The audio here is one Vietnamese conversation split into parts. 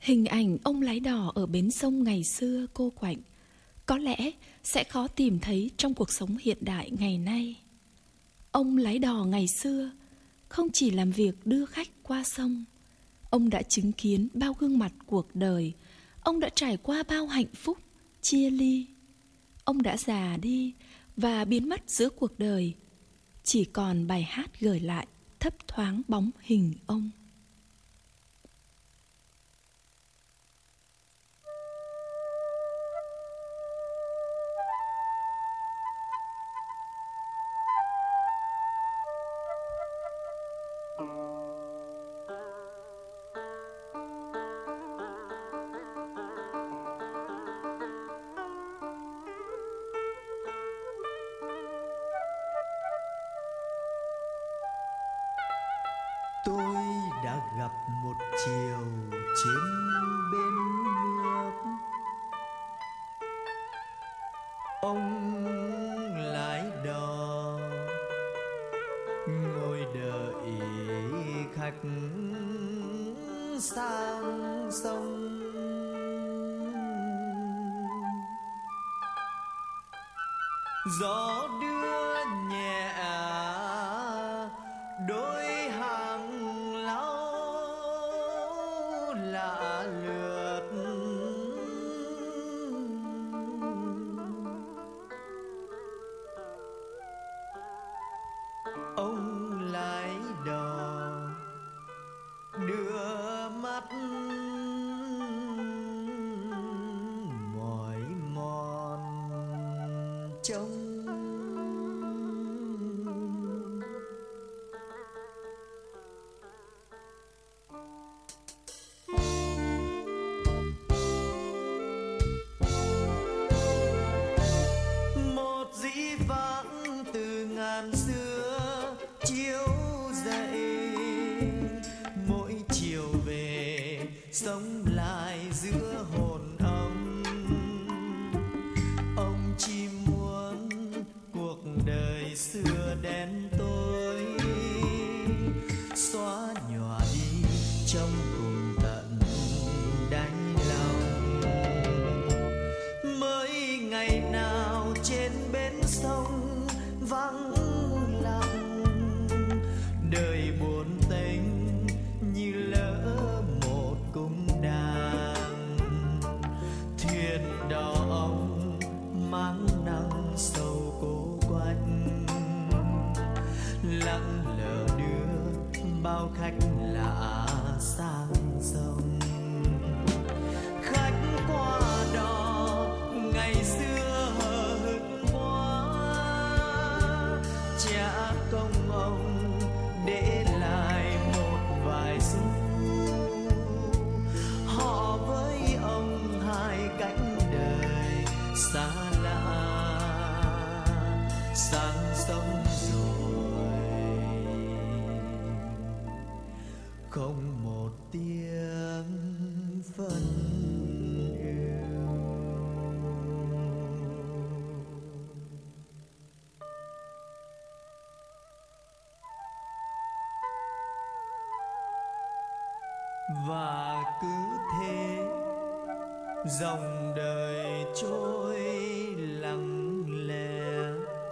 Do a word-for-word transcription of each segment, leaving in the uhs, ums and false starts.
Hình ảnh ông lái đò ở bến sông ngày xưa cô quạnh có lẽ sẽ khó tìm thấy trong cuộc sống hiện đại ngày nay. Ông lái đò ngày xưa không chỉ làm việc đưa khách qua sông, ông đã chứng kiến bao gương mặt cuộc đời, ông đã trải qua bao hạnh phúc, chia ly. Ông đã già đi và biến mất giữa cuộc đời, chỉ còn bài hát gợi lại thấp thoáng bóng hình ông. Tôi đã gặp một chiều trên bên nước, ông lái đò ngồi đợi khách sang sông. Gió đưa nhẹ đôi hàng lau lạ lướt, ông lái đò đưa mắt mỏi mòn trông. Một dĩ vãng từ ngàn xưa chiếu dậy, mỗi chiều về sống lại giữa hồn ông. Ông chỉ muốn cuộc đời xưa đen tối xóa nhòa đi trong cùng tận đáy lòng. Mới ngày nào trên bến sông vắng lặng, đời buồn tênh như lỡ một cung đàn. Thuyền đò ông mang nắng sầu cô quạnh, lặng lờ đưa bao khách lạ sang sông. Khách qua đò ngày xưa hờ hững quá, trả công ông để lại một vài xu. Họ với ông hai cánh đời xa lạ, sang sông rồi không một tiếng phân yêu. Và cứ thế dòng đời trôi lặng lẽ,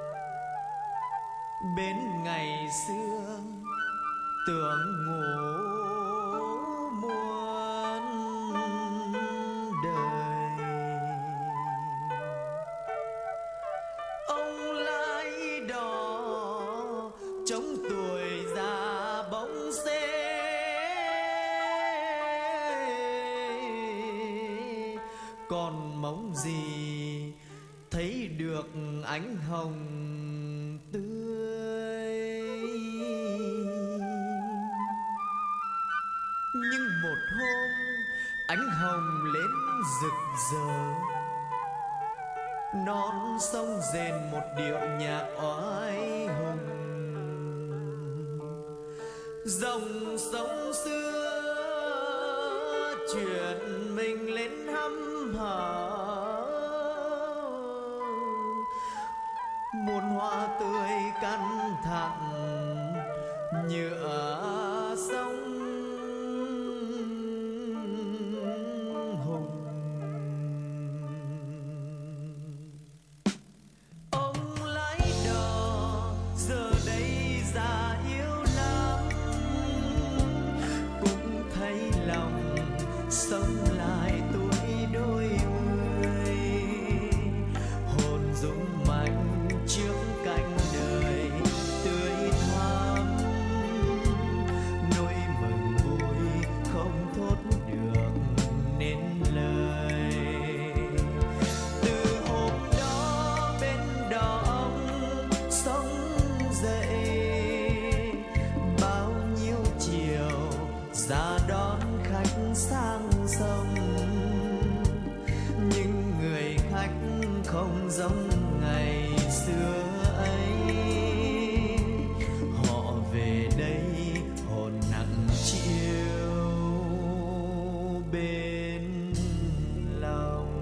bên ngày xưa tưởng ngủ muôn đời. Ông lái đò chống tuổi già bóng xế, còn mong gì thấy được ánh hồng tươi. Nhưng một hôm ánh hồng lên rực rỡ, non sông rền một điệu nhạc oai hùng. Dòng sông xưa chuyển mình lên hăm hở, muôn hoa tươi căn thẳn nhựa sông. ra đón khách sang sông. Nhưng người khách không giống ngày xưa ấy, họ về đây hồn nặng chiêu bên lòng.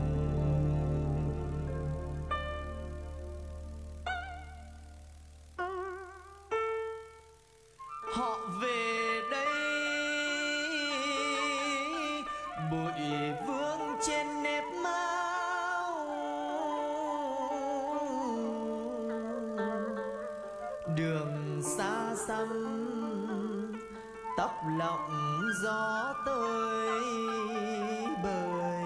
Họ về đây bụi vương trên nếp áo, đường xa xăm tóc lọng gió tơi bời.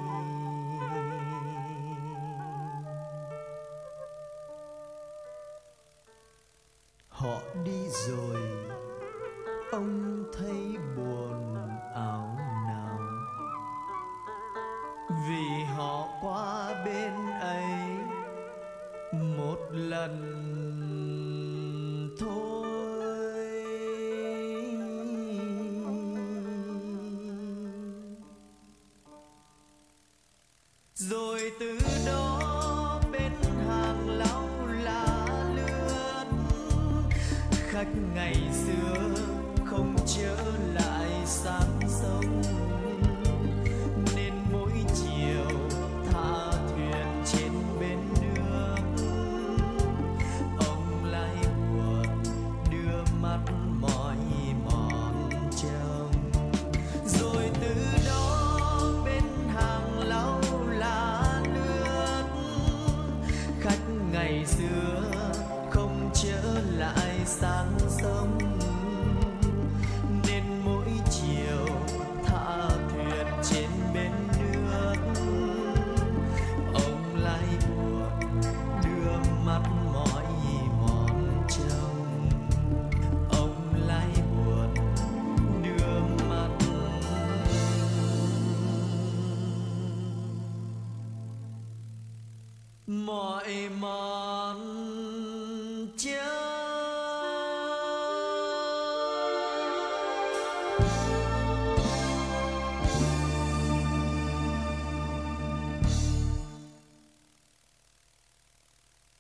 Họ đi rồi ông thấy buồn áo nào, vì họ qua bên ấy một lần thôi. Rồi từ đó bên hàng lau lá lướt, khách ngày xưa không trở lại sáng sông, nên mỗi chiều tha thuyền trên bên nước. Ông lái buồn đưa mắt mỏi mòn trông. Rồi từ đó bên hàng lau lá lướt, khách ngày xưa không trở lại sáng sông, nên mỗi chiều tha thuyền trên bên nước. Ông lái buồn đưa mắt mỏi mòn trông. Ông lái buồn đưa mắt mỏi mòn trông.